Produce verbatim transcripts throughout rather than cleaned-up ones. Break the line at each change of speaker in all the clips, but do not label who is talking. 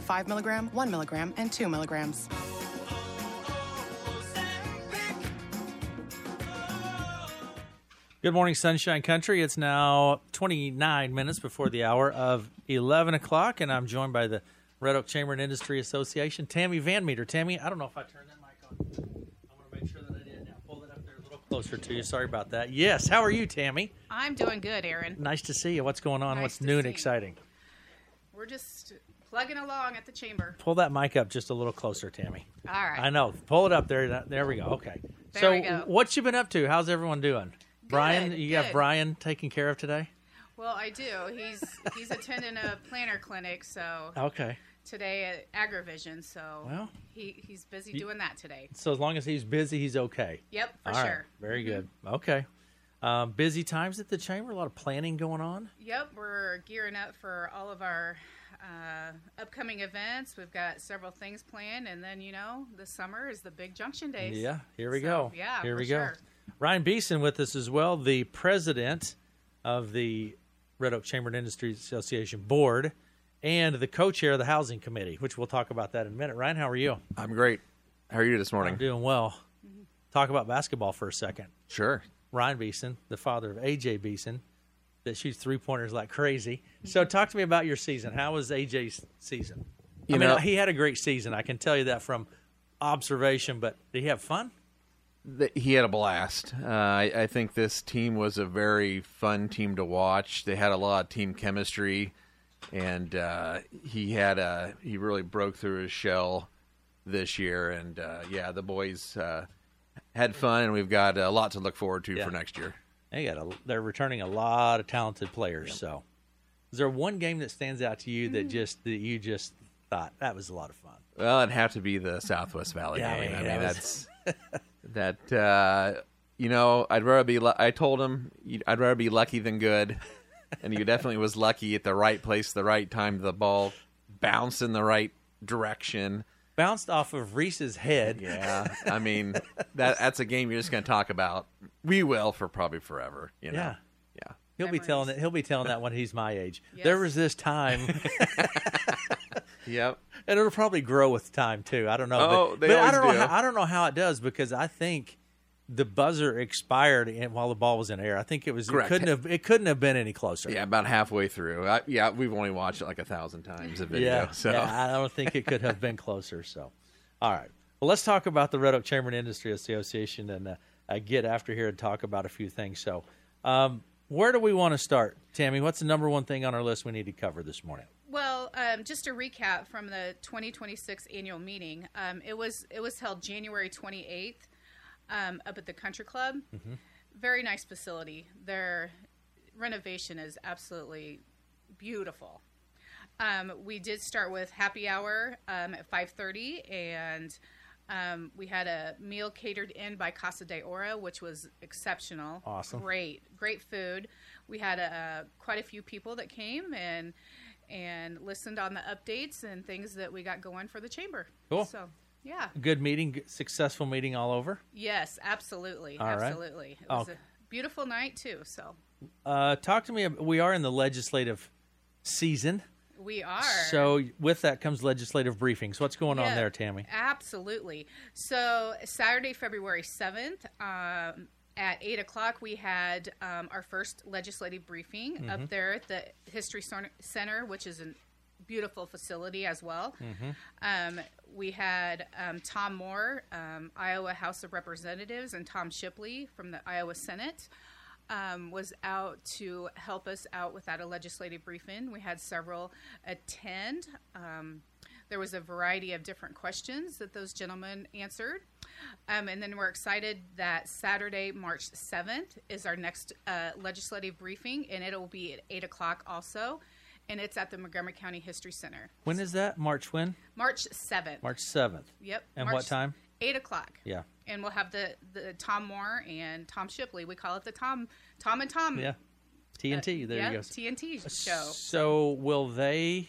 five milligram, one milligram, and two milligrams.
Good morning, Sunshine Country. It's now twenty-nine minutes before the hour of eleven o'clock, and I'm joined by the Red Oak Chamber and Industry Association, Tammy Van Meter. Tammy, I don't know if I turned that mic on. I want to make sure that I did. Now, pull it up there a little closer to you. Sorry about that. Yes, how are you, Tammy?
I'm doing good, Aaron.
Nice to see you. What's going on?
Nice
What's
to
new and
see you.
exciting?
We're just plugging along at the chamber.
Pull that mic up just a little closer, Tammy.
All right.
I know. Pull it up there. There we go. Okay.
There
so
we go.
what you been up to? How's everyone doing? Brian,
Good,
you
good.
got Brian taken care of today?
Well, I do. He's he's attending a planner clinic, so
Okay.
today at AgriVision, so
Well,
he, he's busy
you-
doing that today.
So as long as he's busy, he's okay.
Yep, for
All right.
sure.
Very good. Okay. Um, busy times at the chamber. A lot of planning going on.
Yep, we're gearing up for all of our uh, upcoming events. We've got several things planned, and then, you know, the summer is the big junction days.
Yeah. Here we
So,
go.
yeah,
Here
for
we go.
sure.
Ryan Beeson with us as well, the president of the Red Oak Chamber and Industry Association Board and the co-chair of the Housing Committee, which we'll talk about that in a minute. Ryan, how are you?
I'm great. How are you this morning?
I'm doing well. Talk about basketball for a second.
Sure.
Ryan Beeson, the father of A J Beeson, that shoots three-pointers like crazy. So talk to me about your season. How was A J's season?
You
I mean,
know-
he had a great season. I can tell you that from observation, but did he have fun?
Th- He had a blast. Uh, I, I think this team was a very fun team to watch. They had a lot of team chemistry, and uh, he had a he really broke through his shell this year. And uh, yeah, the boys uh, had fun, and we've got a lot to look forward to
Yeah.
for next year.
They got a, they're returning a lot of talented players. So, is there one game that stands out to you that just that you just thought that was a lot of fun?
Well, it'd have to be the Southwest Valley
Yeah, I
game.
mean,
I mean,
that was-
that's that. Uh, you know, I'd rather be. Lu- I told him you'd- I'd rather be lucky than good, and he definitely was lucky at the right place, the right time. The ball bounced in the right direction.
Bounced off of Reese's head.
Yeah, I mean that that's a game you're just going to talk about. We will for probably forever. You know?
Yeah.
Yeah.
He'll be
Memories.
telling it. He'll be telling that when he's my age.
Yes.
There was this time,
Yep.
and it'll probably grow with time too. I don't know.
Oh,
but,
they
but I
always
don't know.
do.
How, I don't know how it does because I think the buzzer expired in, while the ball was in air. I think it was. It
Correct.
couldn't have. It couldn't have been any closer.
Yeah, about halfway through. I, yeah, we've only watched it like a thousand times a video.
Yeah,
so
yeah, I don't think it could have been closer. So, all right. Well, let's talk about the Red Oak Chamber and Industry Association and uh, uh, get after here and talk about a few things. So, um, where do we want to start, Tammy? What's the number one thing on our list we need to cover this morning?
Well, um, just a recap from the twenty twenty-six annual meeting. Um, it was it was held January twenty-eighth um, up at the Country Club. Very nice facility. Their renovation is absolutely beautiful. Um, we did start with happy hour um, at five thirty, and um, we had a meal catered in by Casa de Oro, which was exceptional.
Awesome.
Great, great food. We had a, quite a few people that came and and listened on the updates and things that we got going for the chamber.
Cool.
So, yeah.
Good meeting, good- successful meeting all over.
Yes, absolutely.
All right.
absolutely. It was
Oh.
a beautiful night, too. So,
Uh, talk to me. ab- We are in the legislative season,
we are.
so with that comes legislative briefings. What's going on
Yeah,
there, Tammy?
Absolutely. So Saturday, February seventh, um, at eight o'clock, we had um, our first legislative briefing
Mm-hmm.
up there at the History Cen- Center, which is a beautiful facility as well.
Mm-hmm.
Um, we had um, Tom Moore, um, Iowa House of Representatives, and Tom Shipley from the Iowa Senate. Um, was out to help us out with that a legislative briefing. We had several attend. Um, there was a variety of different questions that those gentlemen answered. Um, and then we're excited that Saturday, March seventh, is our next uh, legislative briefing, and it'll be at eight o'clock also. And it's at the Montgomery County History Center.
When is that? March when?
March seventh.
March seventh.
Yep.
And
March
what time?
eight o'clock.
Yeah.
And we'll have the, the Tom Moore and Tom Shipley. We call it the Tom Tom and Tom.
Yeah. T N T. There
yeah,
you go.
T N T show.
So will they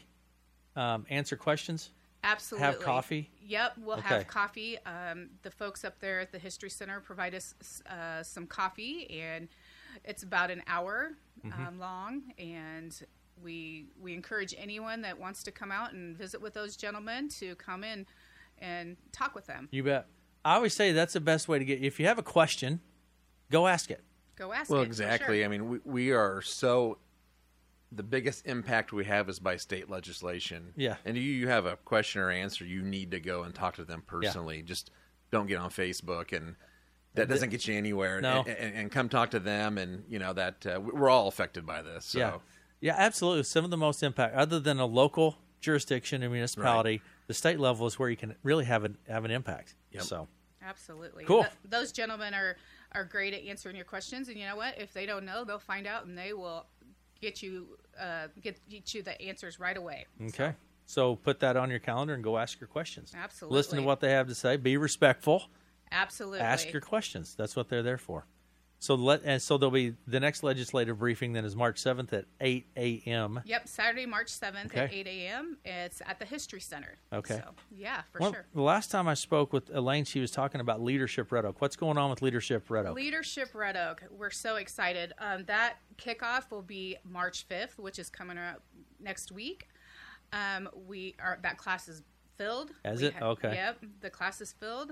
um, answer questions?
Absolutely.
Have coffee?
Yep, we'll
Okay.
have coffee. Um, the folks up there at the History Center provide us uh, some coffee, and it's about an hour
Mm-hmm.
um, long, and we we encourage anyone that wants to come out and visit with those gentlemen to come in and talk with them.
You bet. I always say that's the best way to get. If you have a question, go ask it.
Go ask
Well,
it, for
exactly.
sure.
I mean, we, we are so, the biggest impact we have is by state legislation.
Yeah.
And you, you have a question or answer, you need to go and talk to them personally. Just don't get on Facebook, and that doesn't get you anywhere.
No.
And, and, and come talk to them, and, you know, that uh, we're all affected by this. So.
Yeah. Yeah, absolutely. Some of the most impact, other than a local jurisdiction and municipality, the state level is where you can really have an have an impact.
Yep.
So
Absolutely.
Cool.
Th- those gentlemen are, are great at answering your questions, and you know what? If they don't know, they'll find out, and they will get you uh, get, get you the answers right away.
okay. So put that on your calendar and go ask your questions.
Absolutely.
Listen to what they have to say. Be respectful.
Absolutely.
Ask your questions. That's what they're there for. So let and so there'll be the next legislative briefing then is March seventh at eight a.m.
Yep, Saturday, March seventh at
Okay.
eight a.m. It's at the History Center.
Okay.
So, yeah, for
Well,
sure.
the last time I spoke with Elaine, she was talking about Leadership Red Oak. What's going on with Leadership Red Oak?
Leadership Red Oak. We're so excited. Um, that kickoff will be March fifth, which is coming up next week. Um, we are that class is filled.
Is
We
it? Okay.
Yep, the class is filled.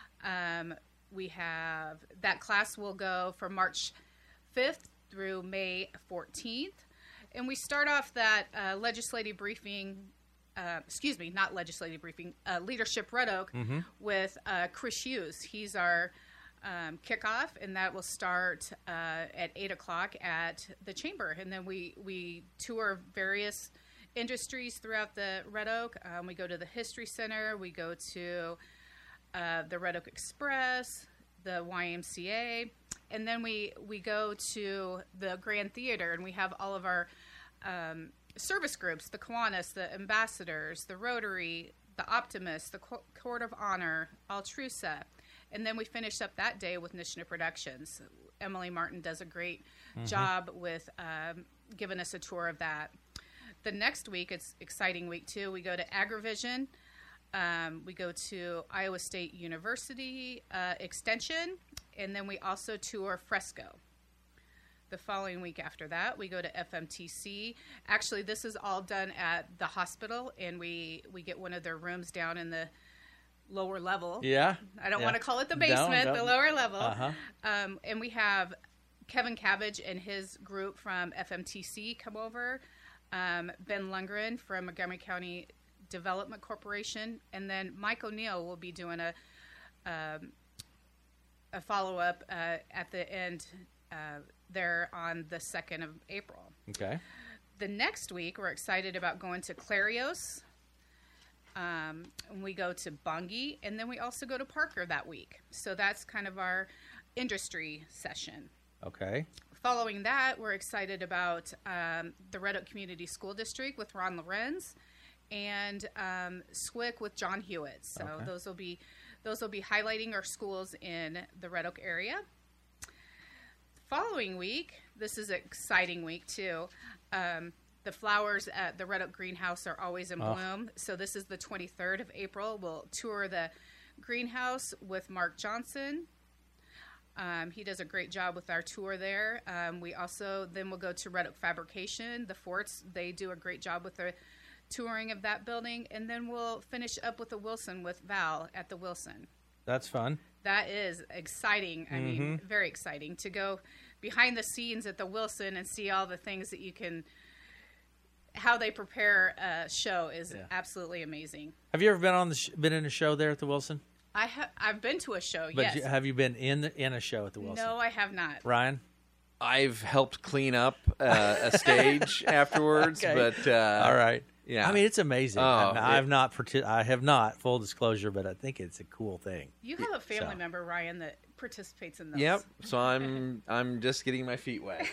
Um, we have that class will go from March fifth through May fourteenth, and we start off that uh, legislative briefing. Uh, excuse me, not legislative briefing. Uh, Leadership Red Oak with uh, Chris Hughes. He's our um, kickoff, and that will start uh, at eight o'clock at the chamber, and then we we tour various industries throughout the Red Oak. Um, we go to the History Center. We go to uh, the Red Oak Express, the Y M C A, and then we we go to the Grand Theater, and we have all of our um, service groups: the Kiwanis, the Ambassadors, the Rotary, the Optimists, the Co- Court of Honor, Altrusa, and then we finish up that day with Nishna Productions. Emily Martin does a great job with um, giving us a tour of that. The next week, it's exciting week too. We go to AgriVision. Um, we go to Iowa State University uh, Extension, and then we also tour Fresco. The following week after that, we go to F M T C. Actually, this is all done at the hospital, and we, we get one of their rooms down in the lower level.
Yeah.
I don't
Yeah.
want to call it the
No,
basement,
no.
the lower level.
Uh-huh.
Um, and we have Kevin Cabbage and his group from F M T C come over, um, Ben Lundgren from Montgomery County Development Corporation, and then Mike O'Neill will be doing a um, a follow up uh, at the end uh, there on the second of April.
Okay.
The next week, we're excited about going to Clarios. Um, and we go to Bungie, and then we also go to Parker that week. So that's kind of our industry session.
Okay.
Following that, we're excited about um, the Red Oak Community School District with Ron Lorenz, and um, S W I C with John Hewitt. So
Okay.
those will be those will be highlighting our schools in the Red Oak area. Following week, this is an exciting week too. Um, the flowers at the Red Oak Greenhouse are always in
Oh.
bloom. So this is the twenty-third of April. We'll tour the greenhouse with Mark Johnson. Um, he does a great job with our tour there. Um, we also then we'll go to Red Oak Fabrication, the forts. They do a great job with the touring of that building, and then we'll finish up with the Wilson with Val at the Wilson.
That's fun.
That is exciting. I mean, very exciting to go behind the scenes at the Wilson and see all the things that you can. How they prepare a show is
Yeah.
absolutely amazing.
Have you ever been on the sh- been in a show there at the Wilson?
I have I've been to a show.
But
yes.
you, have you been in the, in a show at the Wilson?
No, I have not.
Ryan?
I've helped clean up uh, a stage afterwards,
Okay.
but uh,
All right.
yeah.
I mean, it's amazing.
Oh,
I
it-
I've not partic- I have not full disclosure, but I think it's a cool thing.
You have a family
So.
member, Ryan, that participates in those.
Yep. So I'm I'm just getting my feet wet.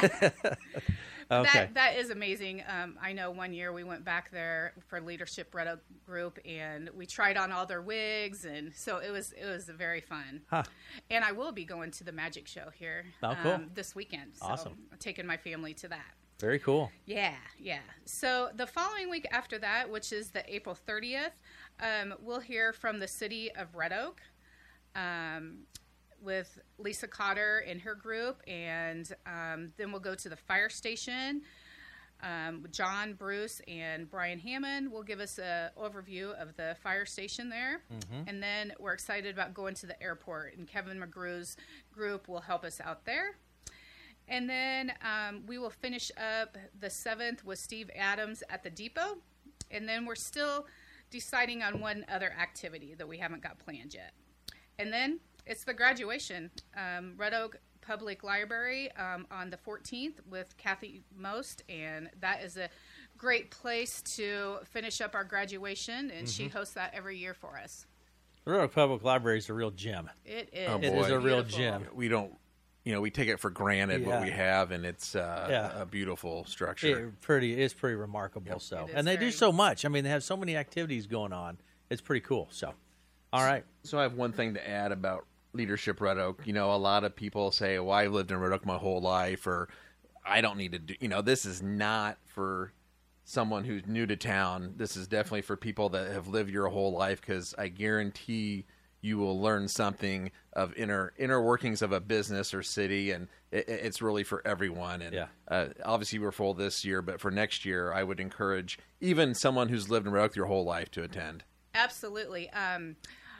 Okay.
That that is amazing. Um, I know one year we went back there for Leadership Red Oak Group, and we tried on all their wigs, and so it was it was very fun.
Huh.
And I will be going to the magic show here
Oh, cool.
um, this weekend. So
Awesome.
I'm taking my family to that.
Very cool.
Yeah, yeah. So the following week after that, which is the April thirtieth, um, we'll hear from the city of Red Oak um, with Lisa Cotter and her group, and um, then we'll go to the fire station. Um, John, Bruce, and Brian Hammond will give us an overview of the fire station there. Mm-hmm. And then we're excited about going to the airport, and Kevin McGrew's group will help us out there. And then um, we will finish up the seventh with Steve Adams at the depot. And then we're still deciding on one other activity that we haven't got planned yet. And then it's the graduation. Um, Red Oak Public Library um, on the fourteenth with Kathy Most, and that is a great place to finish up our graduation, and mm-hmm. she hosts that every year for us.
The Red Oak Public Library is a real gem.
It is.
Oh,
it is a real
Beautiful.
gem.
We don't, you know, we take it for granted
Yeah.
what we have, and it's uh,
Yeah.
a beautiful structure.
It pretty it's pretty remarkable.
Yep.
So,
It is
and they do
very-
so much. I mean, they have so many activities going on. It's pretty cool. So, all right.
So I have one thing to add about Leadership Red Oak. You know, a lot of people say, well, I've lived in Red Oak my whole life, or I don't need to do, you know, this is not for someone who's new to town. This is definitely for people that have lived your whole life, because I guarantee you will learn something of inner inner workings of a business or city, and it, it's really for everyone. And
Yeah.
uh, obviously we're full this year, but for next year, I would encourage even someone who's lived in Red Oak your whole life to attend.
Absolutely. Um,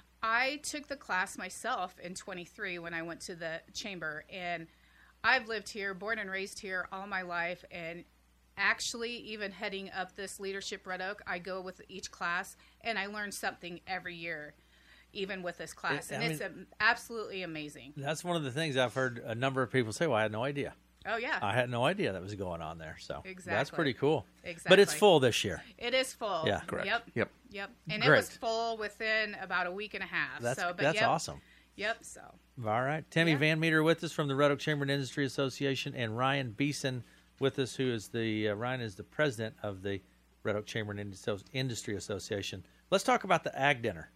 I took the class myself in twenty-three when I went to the chamber, and I've lived here, born and raised here all my life, and actually even heading up this Leadership Red Oak, I go with each class, and I learn something every year, even with this class,
It-
and
I
it's
mean-
um, absolutely amazing.
That's one of the things I've heard a number of people say. Well, I had no idea.
Oh, yeah.
I had no idea that was going on there. So that's
Exactly.
pretty cool.
Exactly.
But it's full this year.
It is full.
Yeah.
Correct.
Yep.
Yep.
Yep. And
Great.
it was full within about a week and a half.
That's
so, but
that's
yep,
awesome.
Yep. So.
All right. Tammy
Yeah.
Van Meter with us from the Red Oak Chamber and Industry Association, and Ryan Beeson with us, who is the uh, Ryan is the president of the Red Oak Chamber and Indus- Industry Association. Let's talk about the Ag Dinner.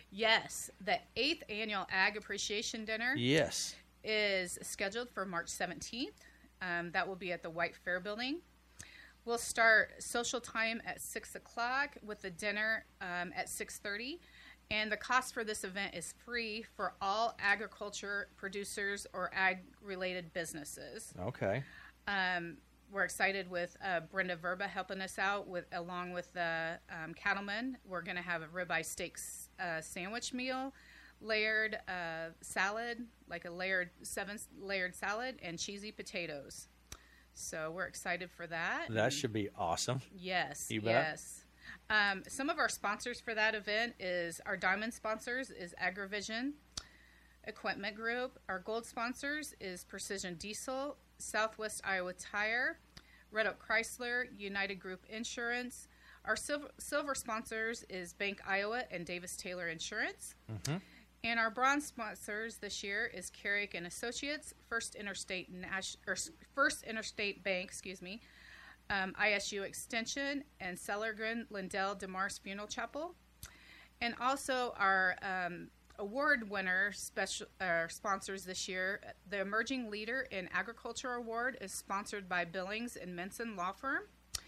Yes, the eighth annual Ag Appreciation Dinner
Yes.
is scheduled for March seventeenth. Um, that will be at the White Fair Building. We'll start social time at six o'clock with the dinner um, at six thirty. And the cost for this event is free for all agriculture producers or ag-related businesses.
Okay.
Um, we're excited with uh, Brenda Verba helping us out with, along with the um, cattlemen. We're going to have a ribeye steak uh, sandwich meal, layered uh, salad, like a layered seven layered salad, and cheesy potatoes. So we're excited for that.
That should be awesome.
Yes,
You bet.
yes. Um, some of our sponsors for that event is our diamond sponsors is AgriVision Equipment Group. Our gold sponsors is Precision Diesel, Southwest Iowa Tire, Red Oak Chrysler, United Group Insurance. Our silver, silver sponsors is Bank Iowa and Davis Taylor Insurance.
Mm-hmm.
And our bronze sponsors this year is Carrick and Associates, First Interstate Nash, or First Interstate Bank, excuse me, um, I S U Extension, and Sellergren Lindell DeMars Funeral Chapel. And also our um, award winner special uh, sponsors this year, the Emerging Leader in Agriculture Award is sponsored by Billings and Menson Law Firm.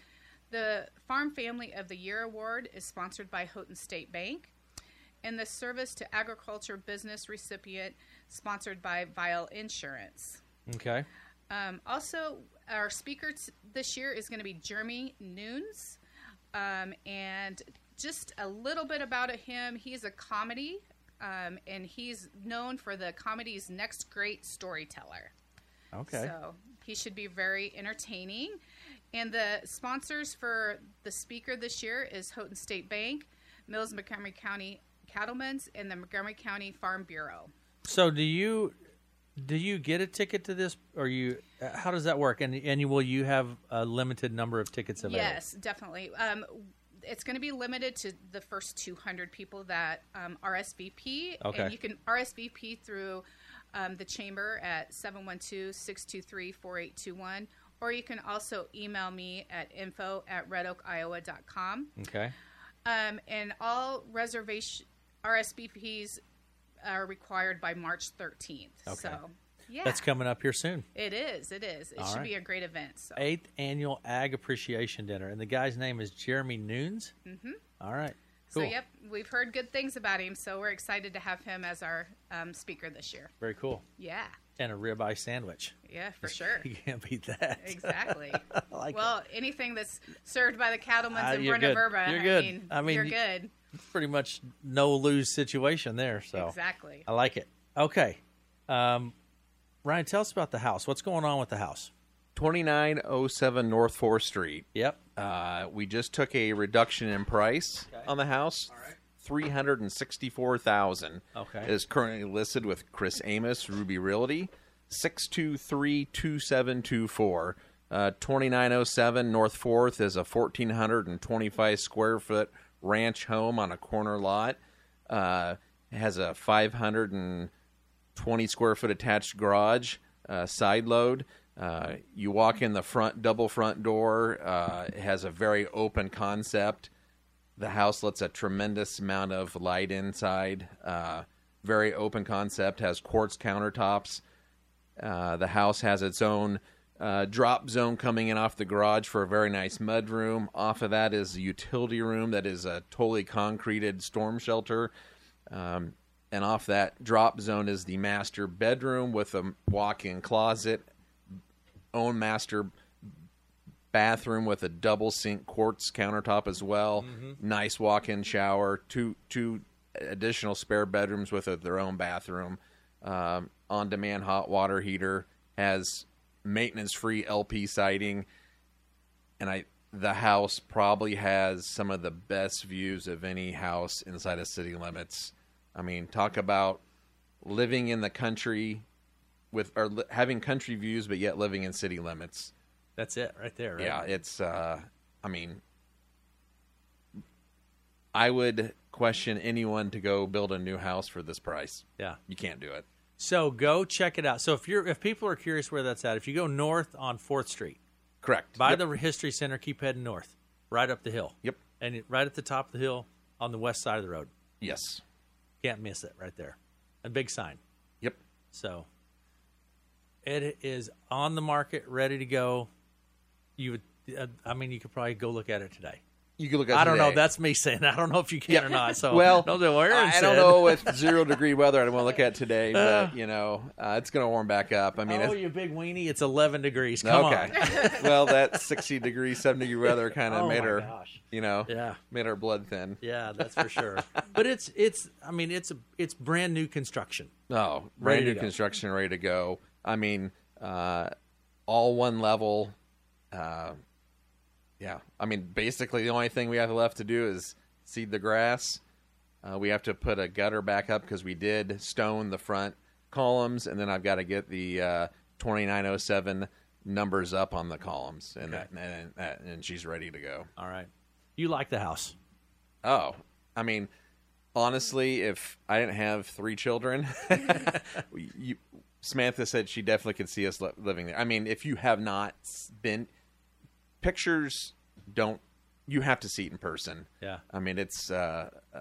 The Farm Family of the Year Award is sponsored by Houghton State Bank. And the Service to Agriculture Business recipient sponsored by Vial Insurance.
Okay.
Um, also, our speaker t- this year is going to be Jeremy Nunes. Um, and just a little bit about him, he's a comedy, um, and he's known for the comedy's Next Great Storyteller.
Okay.
So he should be very entertaining. And the sponsors for the speaker this year is Houghton State Bank, Mills Montgomery County Cattlemen's, and the Montgomery County Farm Bureau.
So do you do you get a ticket to this, or you? Uh, how does that work? And and you, will you have a limited number of tickets available?
Yes, definitely. Um, it's going to be limited to the first two hundred people that um, R S V P.
Okay.
And you can R S V P through um, the chamber at seven one two, six two three, four eight two one. Or you can also email me at info at red oak iowa dot com.
Okay.
Um, and all reservation R S V Ps are required by March thirteenth.
Okay.
So, yeah.
That's coming up here soon.
It is. It is. It
All
should
right.
be a great event. So.
Eighth annual Ag Appreciation Dinner, and the guy's name is Jeremy Nunes. Mm-hmm. All right. Cool.
So, yep, we've heard good things about him, so we're excited to have him as our um, speaker this year.
Very cool.
Yeah.
And a ribeye sandwich.
Yeah, for sure.
You can't beat that.
Exactly.
I like
well, anything that's served by the Cattlemen's
Uh,
in
you're
Brenda
good.
Verba,
You're good.
I mean,
I mean,
you're
you-
good.
It's pretty much no lose situation there. So
Exactly.
I like it. Okay. Um, Ryan, tell us about the house. What's going on with the house?
twenty-nine oh seven North fourth Street.
Yep.
Uh, we just took a reduction in price
Okay.
on the house.
All right.
three hundred sixty-four thousand dollars.
Okay.
It is currently listed with Chris Amos, Ruby Realty, six two three, two seven two four. Uh, twenty-nine oh seven North fourth is a one thousand four hundred twenty-five square foot ranch home on a corner lot. Uh, it has a five hundred twenty square foot attached garage, uh, side load. Uh, you walk in the front double front door. Uh, it has a very open concept. The house lets a tremendous amount of light inside. Uh, very open concept. Has quartz countertops. Uh, the house has its own uh, drop zone coming in off the garage for a very nice mud room. Off of that is a utility room that is a totally concreted storm shelter. Um, and off that drop zone is the master bedroom with a walk-in closet, own master bathroom with a double sink quartz countertop as well. Mm-hmm. Nice walk-in shower, two two additional spare bedrooms with a, their own bathroom. Um, on-demand hot water heater, has maintenance-free L P siding, and I the house probably has some of the best views of any house inside of city limits. I mean, talk about living in the country with or li- having country views, but yet living in city limits.
That's it right there, right?
Yeah, it's, uh, I mean, I would question anyone to go build a new house for this price.
Yeah.
You can't do it.
So go check it out. So if you're if people are curious where that's at, if you go north on fourth Street,
Correct.
by
Yep.
the History Center, keep heading north, right up the hill.
Yep.
And it, right at the top of the hill on the west side of the road.
Yes.
Can't miss it right there. A big sign.
Yep.
So it is on the market, ready to go. You would, uh, I mean, you could probably go look at it today.
You can look at
I don't know.
today.
That's me saying. I don't know if you can
Yeah.
or not. So
well,
don't do what Aaron
I
said.
don't know with zero degree weather. I don't want to look at today, but you know, uh, it's going to warm back up. I mean,
oh,
it's,
you big weenie! It's eleven degrees. Come
okay.
on.
Well, that sixty degree, seventy degree weather kind of
Oh,
made
my
her,
gosh.
you know,
Yeah.
made our blood thin.
Yeah, that's for sure. But it's it's. I mean, it's a it's brand new construction.
Oh,
Ready
brand
to
new
go.
construction, ready to go. I mean, uh, all one level. Uh, yeah, I mean, basically the only thing we have left to do is seed the grass. Uh, we have to put a gutter back up because we did stone the front columns, and then I've got to get the uh, twenty-nine oh seven numbers up on the columns, and
Okay.
that, and, and she's ready to go.
All right. You like the house?
Oh, I mean, honestly, if I didn't have three children, you, Samantha said she definitely could see us li- living there. I mean, if you have not been, pictures don't, you have to see it in person.
Yeah.
I mean, it's, uh, uh,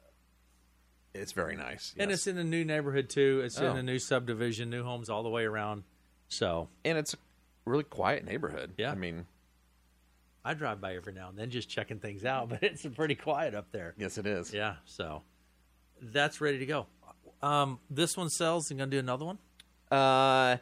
it's very nice.
And
yes.
it's in a new neighborhood too. It's in
Oh.
a new subdivision, new homes all the way around. So
and it's a really quiet neighborhood.
Yeah.
I mean,
I drive by every now and then just checking things out, but it's pretty quiet up there.
yes, it is.
Yeah. So that's ready to go. Um, this one sells. You gonna do another one?
Uh,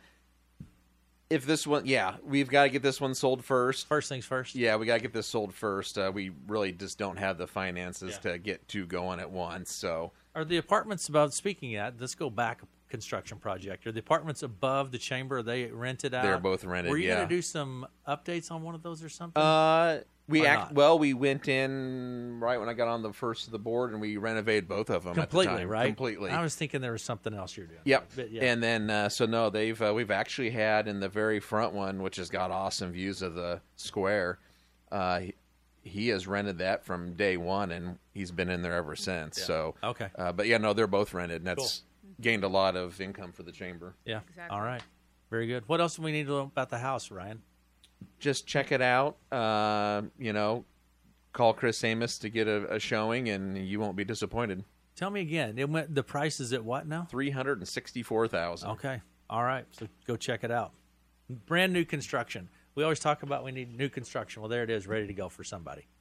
if this one, yeah, we've got to get this one sold first.
First things first.
Yeah, we got to get this sold first. Uh, we really just don't have the finances
Yeah.
to get two going at once. So,
Are the apartments above? Speaking of that, let's go back. Construction project. Are the apartments above the chamber? Are they rented out?
They're both rented,
Were you
yeah.
gonna do some updates on one of those or something?
uh, we
Or
act
not?
well. We went in right when I got on the first of the board, and we renovated both of them
Completely,
at the time.
right?
Completely.
I was thinking there was something else you're doing.
Yep.
But yeah.
And then uh, so no, they've uh, we've actually had in the very front one, which has got awesome views of the square. Uh, he, he has rented that from day one, and he's been in there ever since.
Yeah.
So
Okay.
uh, but yeah, no, they're both rented, and that's gained a lot of income for the chamber.
yeah.
Exactly.
All right. Very good. What else do we need to know about the house, Ryan?
Just check it out. Uh, you know, call Chris Amos to get a, a showing, and you won't be disappointed.
Tell me again. It went. The price is at what now?
Three hundred and sixty-four thousand.
Okay. All right. So go check it out. Brand new construction. We always talk about we need new construction. Well, there it is, ready to go for somebody.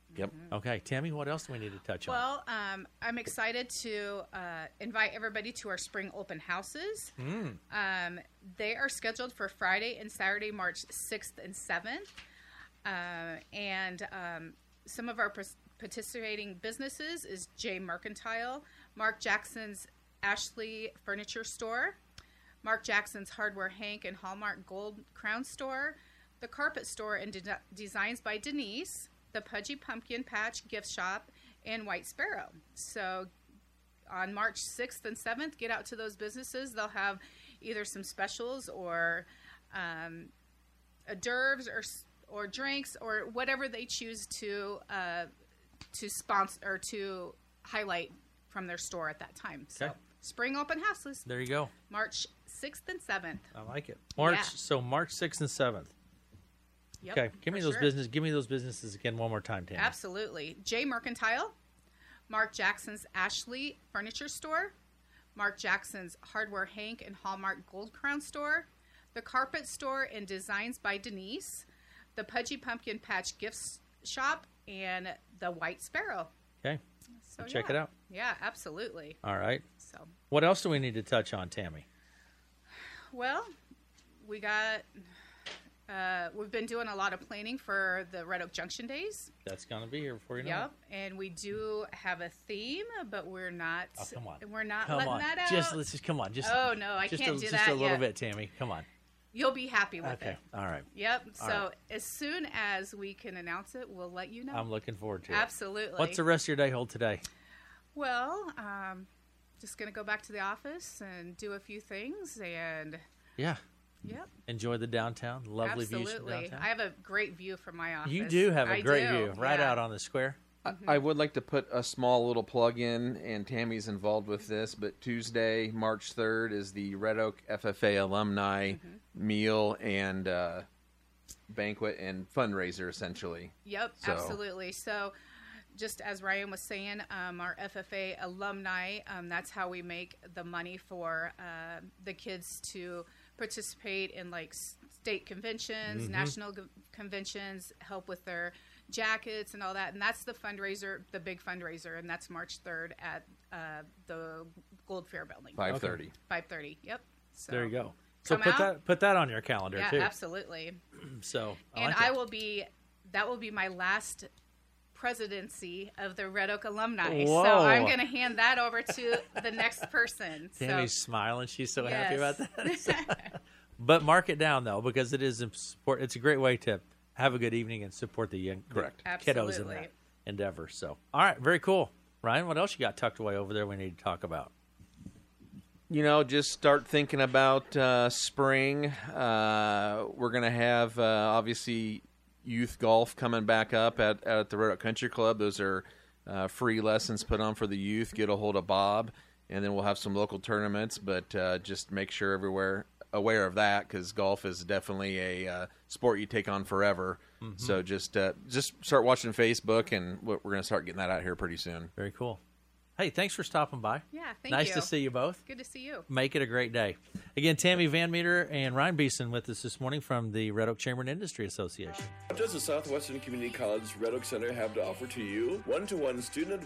Yep.
Okay, Tammy, what else do we need to touch on?
Well, um, I'm excited to uh, invite everybody to our spring open houses.
Mm.
Um, they are scheduled for Friday and Saturday, March sixth and seventh. Uh, and um, some of our pers- participating businesses is J Mercantile, Mark Jackson's Ashley Furniture Store, Mark Jackson's Hardware Hank and Hallmark Gold Crown Store, the Carpet Store and De- Designs by Denise, the Pudgy Pumpkin Patch Gift Shop, and White Sparrow. So on March sixth and seventh, get out to those businesses. They'll have either some specials or um, hors d'oeuvres or or drinks or whatever they choose to uh, to sponsor or to highlight from their store at that time. So
Okay.
spring open houses,
There you go.
March sixth and seventh.
I like it. March.
Yeah.
So March sixth and seventh.
Yep,
Okay, give me
for
those
sure.
business. Give me those businesses again one more time, Tammy.
Absolutely. J Mercantile, Mark Jackson's Ashley Furniture Store, Mark Jackson's Hardware Hank and Hallmark Gold Crown Store, the Carpet Store and Designs by Denise, the Pudgy Pumpkin Patch Gifts Shop, and the White Sparrow.
Okay.
So
Check
yeah.
it out.
Yeah, absolutely.
All right.
So,
What else do we need to touch on, Tammy?
well, we got. Uh, we've been doing a lot of planning for the Red Oak Junction Days.
That's gonna be here before you know
Yep,
it.
and we do have a theme, but we're not.
Oh, come on.
We're not
Come
letting
on.
that out.
Just let's just come on. Just
Oh, no, I
just
can't
a,
do
just
that
a little
yet.
bit, Tammy. Come on.
You'll be happy with
Okay.
it.
All right.
Yep. So
All right.
as soon as we can announce it, we'll let you know.
I'm looking forward to it.
Absolutely.
What's the rest of your day hold today?
Well, um, just gonna go back to the office and do a few things, and
Yeah.
yep,
Enjoy the downtown. Lovely views from
absolutely.
downtown.
I have a great view from my office.
You do have a
I
great
do,
view right
yeah.
out on the square.
I, I would like to put a small little plug in, and Tammy's involved with this, but Tuesday, March third, is the Red Oak F F A alumni meal and uh, banquet and fundraiser, essentially.
Yep,
So-
absolutely. So, just as Ryan was saying, um, our F F A alumni, um, that's how we make the money for uh, the kids to participate in like s- state conventions,
Mm-hmm.
national g- conventions, help with their jackets and all that. And that's the fundraiser, the big fundraiser, and that's March third at uh, the Gold Fair building.
five thirty.
five thirty, yep. So,
There you go. So
come
put
out.
that put that on your calendar
Yeah,
too.
absolutely.
So I
And
like
I
it.
will be, that will be my last presidency of the Red Oak alumni.
Whoa.
So I'm going to hand that over to the next person.
Tammy's
So,
smiling. She's so happy
yes.
about that. But mark it down though, because it is a support. It's a great way to have a good evening and support the young the
Correct.
kiddos in
Absolutely.
that endeavor. So, all right, very cool. Ryan, what else you got tucked away over there? We need to talk about.
You know, just start thinking about uh, spring. Uh, we're going to have, uh, obviously, youth golf coming back up at, at the Red Oak Country Club. Those are uh, free lessons put on for the youth. Get a hold of Bob, and then we'll have some local tournaments. But uh, just make sure everywhere aware of that, because golf is definitely a uh, sport you take on forever.
Mm-hmm.
So just uh, just start watching Facebook, and we're going to start getting that out here pretty soon.
Very cool. Hey, thanks for stopping by.
yeah, thank
nice
you.
to see you both.
Good to see you.
Make it a great day. Again, Tammy Van Meter and Ryan Beeson with us this morning from the Red Oak Chamber and Industry Association.
What does the Southwestern Community College Red Oak Center have to offer to you? One-to-one student